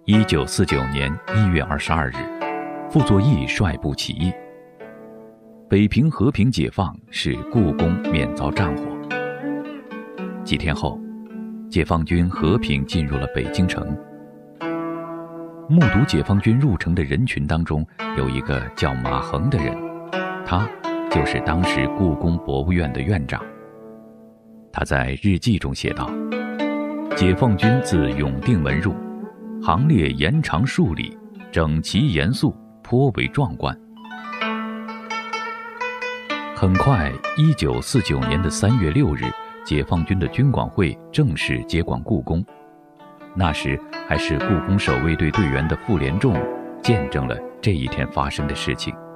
1949年1月22日，傅作义率部起义。北平和平解放，使故宫免遭战火。几天后，解放军和平进入了北京城。目睹解放军入城的人群当中，有一个叫马衡的人，他就是当时故宫博物院的院长。他在日记中写道：解放军自永定门入，行列延长数里，整齐严肃，颇为壮观。很快，1949年的3月6日，解放军的军管会正式接管故宫。那时还是故宫守卫队队员的傅连仲见证了这一天发生的事情。